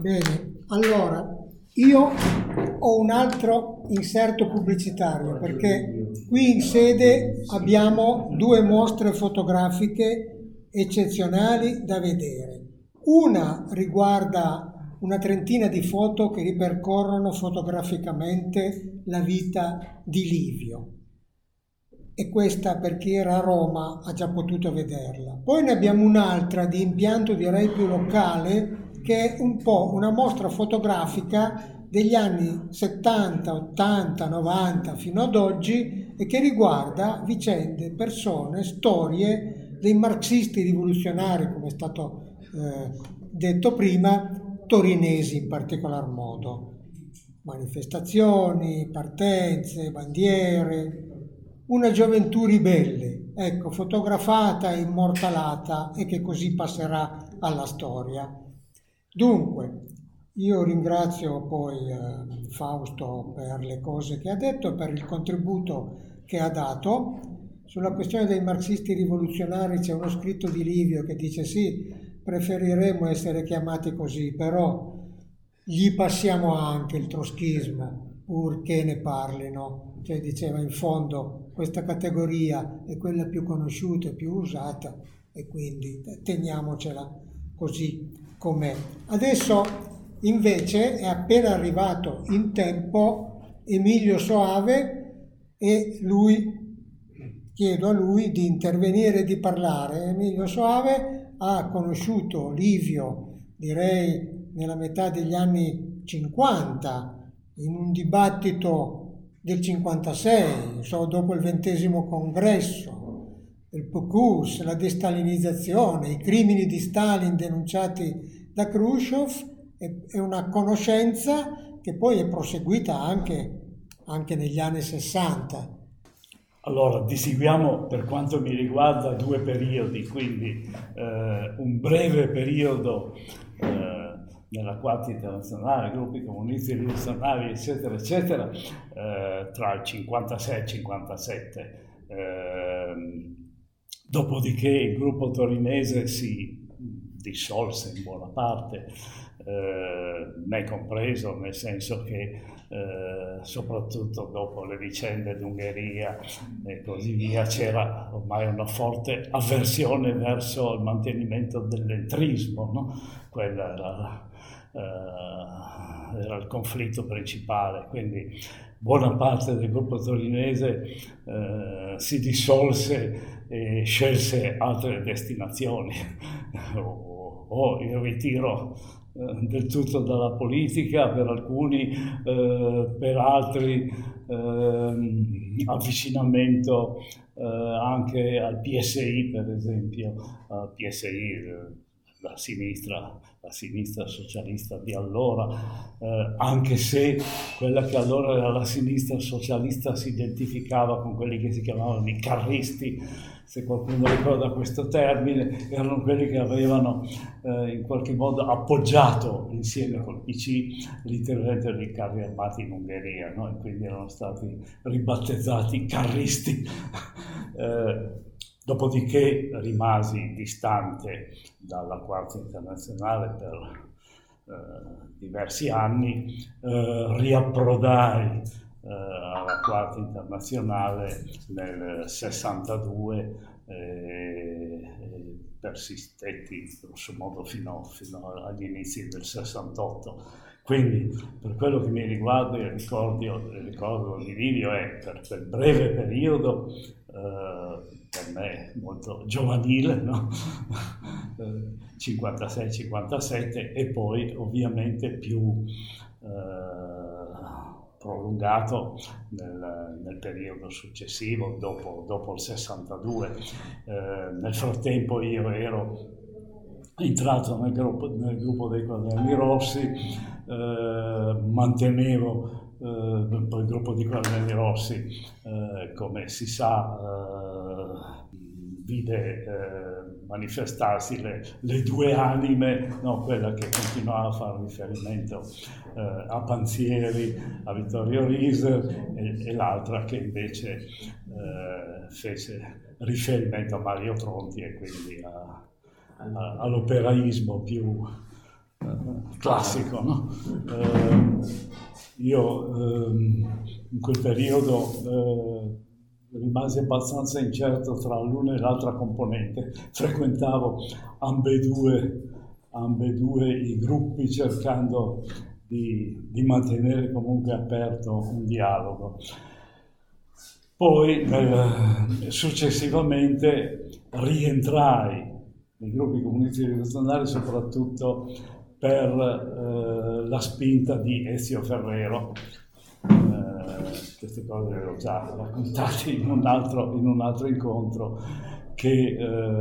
Bene, allora io ho un altro inserto pubblicitario perché qui in sede abbiamo due mostre fotografiche eccezionali da vedere. Una riguarda una trentina di foto che ripercorrono fotograficamente la vita di Livio. E questa, per chi era a Roma, ha già potuto vederla. Poi ne abbiamo un'altra di impianto direi più locale, che è un po' una mostra fotografica degli anni 70, 80, 90 fino ad oggi e che riguarda vicende, persone, storie dei marxisti rivoluzionari, come è stato detto prima, torinesi in particolar modo. Manifestazioni, partenze, bandiere, una gioventù ribelle, ecco, fotografata e immortalata e che così passerà alla storia. Dunque, io ringrazio poi Fausto per le cose che ha detto, per il contributo che ha dato. Sulla questione dei marxisti rivoluzionari c'è uno scritto di Livio che dice sì, preferiremmo essere chiamati così, però gli passiamo anche il troschismo, purché ne parlino. Cioè diceva in fondo questa categoria è quella più conosciuta e più usata e quindi teniamocela così com'è. Adesso invece è appena arrivato in tempo Emilio Soave e chiedo a lui di intervenire e di parlare. Emilio Soave ha conosciuto Livio, direi nella metà degli anni 50, in un dibattito del 56, dopo il 20° congresso, il POCUS, la destalinizzazione, i crimini di Stalin denunciati da Khrushchev, è una conoscenza che poi è proseguita anche negli anni 60. Allora, distinguiamo per quanto mi riguarda due periodi, quindi un breve periodo nella Quarta Internazionale, gruppi comunisti rivoluzionari, eccetera, eccetera, tra il 56 e il 57. Dopodiché il gruppo torinese si dissolse in buona parte, me compreso, nel senso che soprattutto dopo le vicende d'Ungheria e così via c'era ormai una forte avversione verso il mantenimento dell'entrismo, no? Quello era il conflitto principale, quindi buona parte del gruppo torinese si dissolse e scelse altre destinazioni o il ritiro del tutto dalla politica per alcuni, per altri avvicinamento anche al PSI, per esempio, al PSI, la sinistra socialista di allora, anche se quella che allora era la sinistra socialista si identificava con quelli che si chiamavano i carristi, se qualcuno ricorda questo termine, erano quelli che avevano in qualche modo appoggiato insieme col PC l'intervento dei carri armati in Ungheria, no? E quindi erano stati ribattezzati carristi. Dopodiché rimasi distante dalla Quarta Internazionale per diversi anni, riapprodai alla Quarta Internazionale nel 62 persistetti grosso modo fino agli inizi del 68. Quindi per quello che mi riguarda il ricordo di Livio è per quel breve periodo per me molto giovanile, no? 56-57 e poi ovviamente più prolungato nel periodo successivo, dopo il 62. Nel frattempo io ero entrato nel gruppo dei Quaderni Rossi, mantenevo il gruppo di Quaderni Rossi, come si sa, vide manifestarsi le due anime, no? Quella che continuava a fare riferimento a Panzieri, a Vittorio Riser e l'altra che invece fece riferimento a Mario Tronti e quindi all'operaismo più classico, no? Io in quel periodo rimasi abbastanza incerto tra l'una e l'altra componente, frequentavo ambedue i gruppi cercando di mantenere comunque aperto un dialogo. Poi successivamente rientrai nei gruppi comunisti rivoluzionari soprattutto per la spinta di Ezio Ferrero. Queste cose le ho già raccontate in un altro incontro, che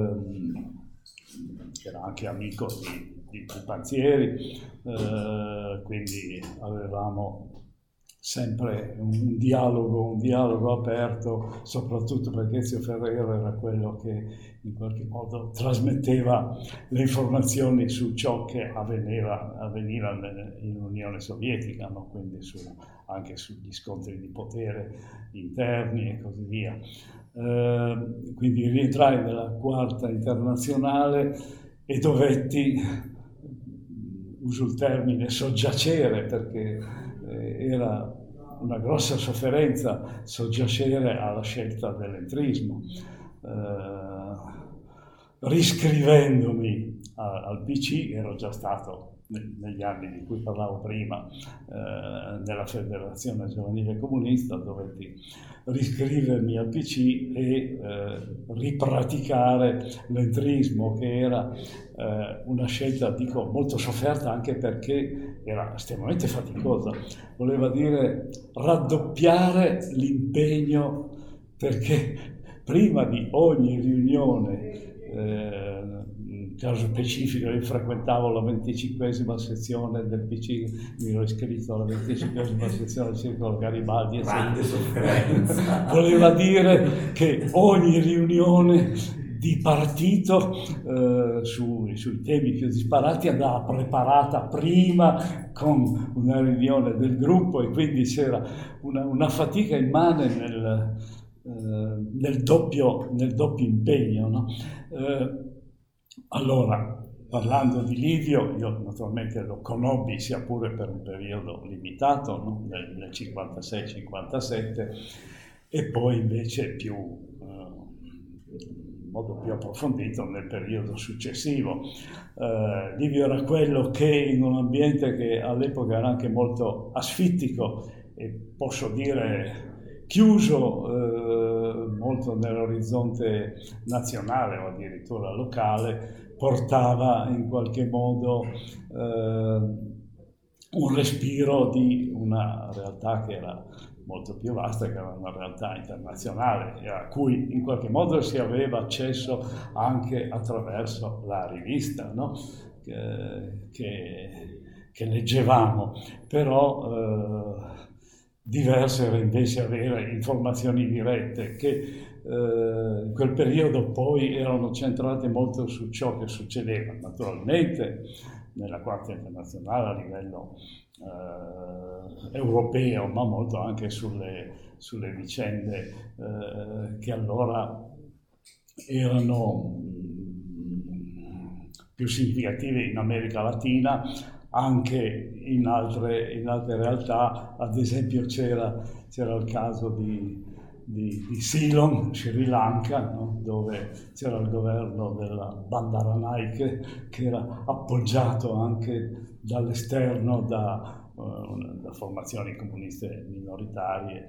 era anche amico di Panzieri, quindi avevamo sempre un dialogo aperto, soprattutto perché Ezio Ferrero era quello che in qualche modo trasmetteva le informazioni su ciò che avveniva in Unione Sovietica, no? Quindi anche sugli scontri di potere interni e così via. Quindi rientrai nella Quarta Internazionale e dovetti, uso il termine, soggiacere, perché era una grossa sofferenza soggiacere alla scelta dell'entrismo, riscrivendomi al PC. Ero già stato negli anni di cui parlavo prima nella Federazione Giovanile Comunista, dovetti riscrivermi al PC e ripraticare l'entrismo, che era una scelta, dico, molto sofferta, anche perché era estremamente faticosa. Voleva dire raddoppiare l'impegno, perché prima di ogni riunione, in caso specifico, io frequentavo la 25esima sezione del PC, mi ero iscritto alla 25esima sezione del Circolo Garibaldi. Grande sofferenza. Voleva dire che ogni riunione di partito sui temi più disparati andava preparata prima con una riunione del gruppo, e quindi c'era una fatica immane nel doppio impegno, no? Allora, parlando di Livio, io naturalmente lo conobbi, sia pure per un periodo limitato, no? nel 56-57, e poi invece in modo più approfondito nel periodo successivo. Livio era quello che, in un ambiente che all'epoca era anche molto asfittico e, posso dire, chiuso molto nell'orizzonte nazionale o addirittura locale, portava in qualche modo un respiro di una realtà che era molto più vasta, che era una realtà internazionale, a cui in qualche modo si aveva accesso anche attraverso la rivista, no? che leggevamo, però diverso era invece avere informazioni dirette, che in quel periodo poi erano centrate molto su ciò che succedeva, naturalmente nella Quarta Internazionale a livello europeo, ma molto anche sulle vicende che allora erano più significative in America Latina, anche in altre realtà. Ad esempio c'era il caso di Ceylon, Sri Lanka, no? Dove c'era il governo della Bandaranaike, che era appoggiato anche dall'esterno da formazioni comuniste minoritarie,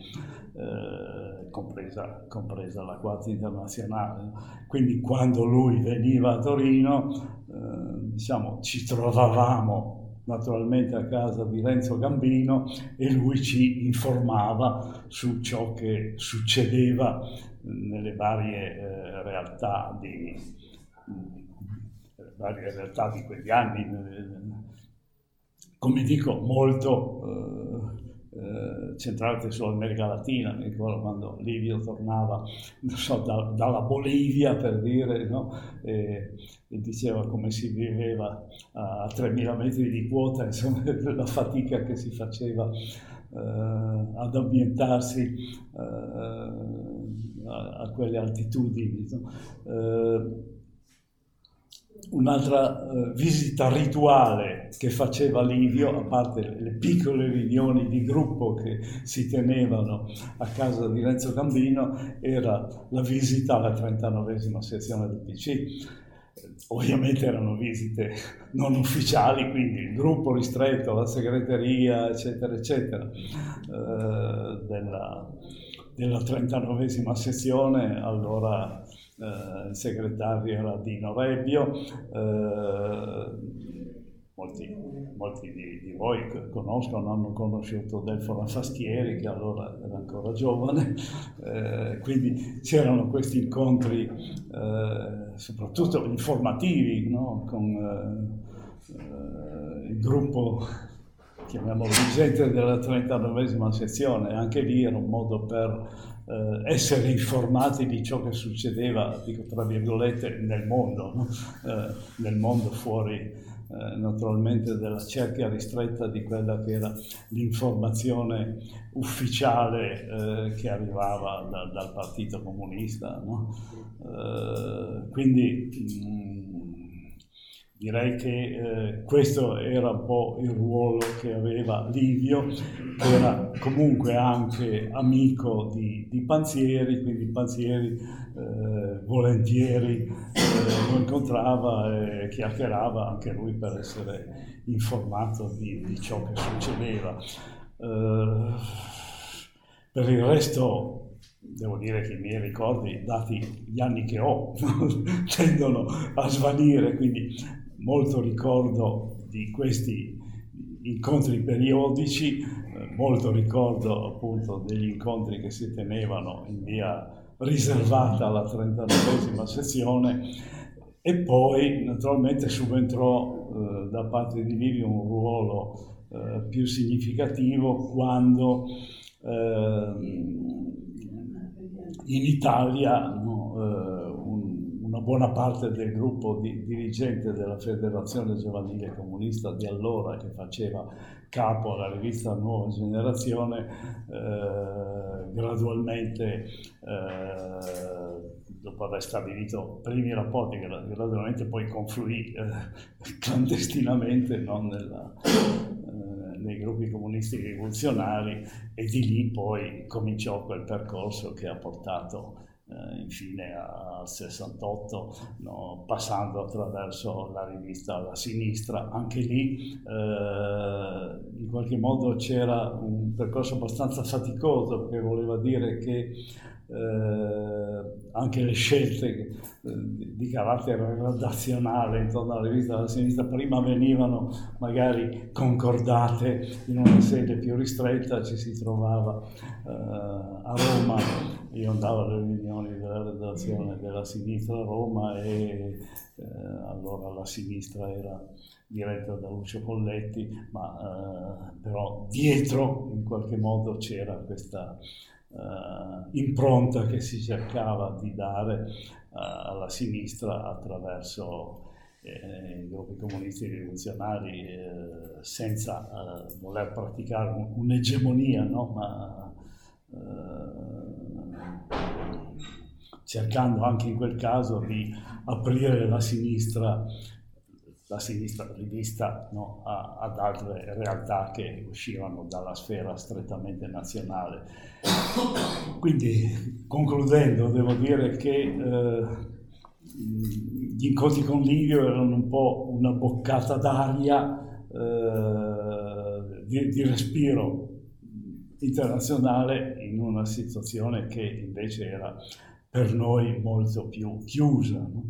compresa la Quarta Internazionale. Quindi quando lui veniva a Torino, ci trovavamo naturalmente a casa di Renzo Gambino, e lui ci informava su ciò che succedeva nelle varie realtà di quegli anni, come dico, molto centrate sull'America Latina. Mi ricordo quando Livio tornava, non so, dalla Bolivia, per dire, no? E diceva come si viveva a 3.000 metri di quota, insomma, la fatica che si faceva ad ambientarsi a quelle altitudini, no? Un'altra visita rituale che faceva Livio, a parte le piccole riunioni di gruppo che si tenevano a casa di Renzo Gambino, era la visita alla 39esima sezione del PC. Ovviamente erano visite non ufficiali, quindi il gruppo ristretto, la segreteria, eccetera, eccetera, della 39esima sezione. Allora il segretario era Dino Rebbio. Molti di voi conoscono, hanno conosciuto Delfo Ranfaschieri, che allora era ancora giovane, quindi c'erano questi incontri soprattutto informativi, no? Con il gruppo, chiamiamolo vigente, della 39esima sezione. Anche lì era un modo per essere informati di ciò che succedeva, dico tra virgolette, nel mondo, no? Nel mondo fuori naturalmente della cerchia ristretta di quella che era l'informazione ufficiale che arrivava dal Partito Comunista, no? Quindi direi che questo era un po' il ruolo che aveva Livio, che era comunque anche amico di Panzieri, quindi Panzieri volentieri lo incontrava e chiacchierava anche lui per essere informato di ciò che succedeva. Per il resto devo dire che i miei ricordi, dati gli anni che ho, tendono a svanire, quindi molto ricordo di questi incontri periodici, molto ricordo appunto degli incontri che si tenevano in via riservata alla 39esima sezione, e poi naturalmente subentrò da parte di Livio un ruolo più significativo quando in Italia, no, una buona parte del gruppo dirigente della Federazione Giovanile Comunista di allora, che faceva capo alla rivista Nuova Generazione, gradualmente, dopo aver stabilito primi rapporti, gradualmente poi confluì clandestinamente, no, nei gruppi comunisti rivoluzionari, e di lì poi cominciò quel percorso che ha portato infine al 68, no, passando attraverso la rivista La Sinistra. Anche lì in qualche modo c'era un percorso abbastanza faticoso, perché voleva dire che anche le scelte di carattere redazionale intorno alla rivista della Sinistra prima venivano magari concordate in una sede più ristretta. Ci si trovava a Roma, io andavo alle riunioni della redazione della Sinistra a Roma, e allora la Sinistra era diretta da Lucio Colletti, ma però dietro in qualche modo c'era questa impronta che si cercava di dare alla sinistra attraverso i gruppi comunisti rivoluzionari, senza voler praticare un'egemonia, no? Ma cercando anche in quel caso di aprire la sinistra rivista, no, ad altre realtà che uscivano dalla sfera strettamente nazionale. Quindi, concludendo, devo dire che gli incontri con Livio erano un po' una boccata d'aria di respiro internazionale in una situazione che invece era per noi molto più chiusa, no?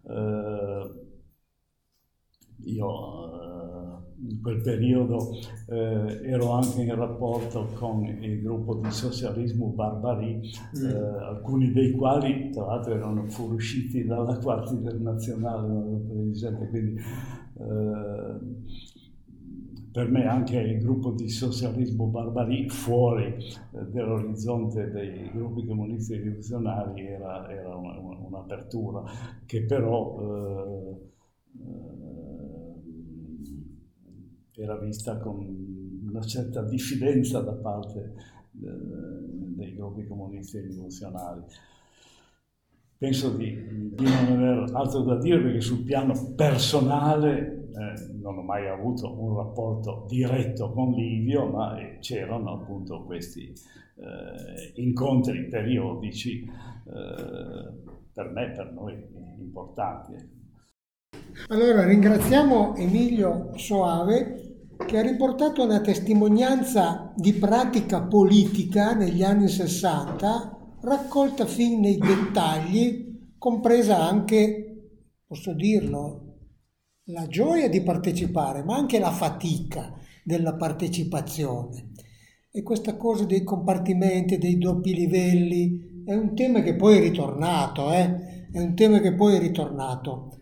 Io in quel periodo ero anche in rapporto con il gruppo di socialismo Barbary, alcuni dei quali tra l'altro erano fuoriusciti dalla Quarta Internazionale, quindi per me anche il gruppo di socialismo Barbary, fuori dell'orizzonte dei gruppi comunisti rivoluzionari, era un'apertura che però era vista con una certa diffidenza da parte dei gruppi comunisti rivoluzionari. penso di non aver altro da dire, perché sul piano personale non ho mai avuto un rapporto diretto con Livio, ma c'erano appunto questi incontri periodici per me, per noi importanti. Allora ringraziamo Emilio Soave, che ha riportato una testimonianza di pratica politica negli anni 60, raccolta fin nei dettagli, compresa anche, posso dirlo, la gioia di partecipare, ma anche la fatica della partecipazione. E questa cosa dei compartimenti, dei doppi livelli, è un tema che poi è ritornato, È un tema che poi è ritornato.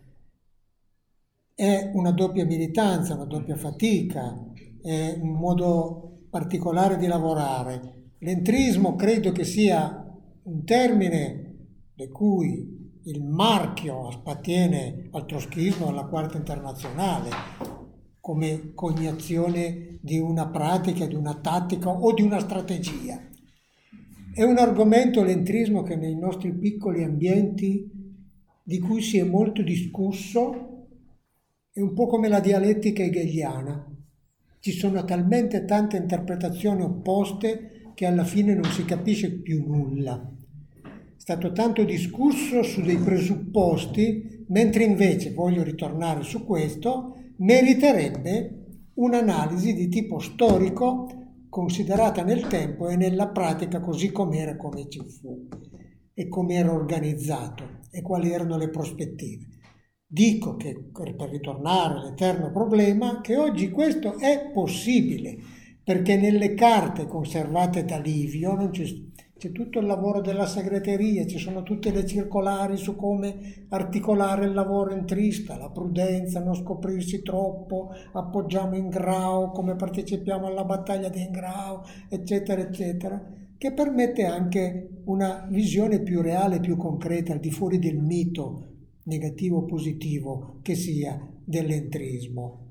È una doppia militanza, una doppia fatica, è un modo particolare di lavorare. L'entrismo credo che sia un termine di cui il marchio appartiene al troschismo, alla Quarta Internazionale, come cognazione di una pratica, di una tattica o di una strategia. È un argomento, l'entrismo, che nei nostri piccoli ambienti di cui si è molto discusso, è un po' come la dialettica hegeliana. Ci sono talmente tante interpretazioni opposte che alla fine non si capisce più nulla. È stato tanto discusso su dei presupposti, mentre invece, voglio ritornare su questo, meriterebbe un'analisi di tipo storico considerata nel tempo e nella pratica, così com'era, come ci fu e come era organizzato e quali erano le prospettive. Dico che, per ritornare all'eterno problema, che oggi questo è possibile, perché nelle carte conservate da Livio non c'è tutto il lavoro della segreteria, ci sono tutte le circolari su come articolare il lavoro entrista, la prudenza, non scoprirsi troppo, appoggiamo Ingrao, come partecipiamo alla battaglia di Ingrao, eccetera, eccetera, che permette anche una visione più reale, più concreta, al di fuori del mito negativo o positivo che sia dell'entrismo.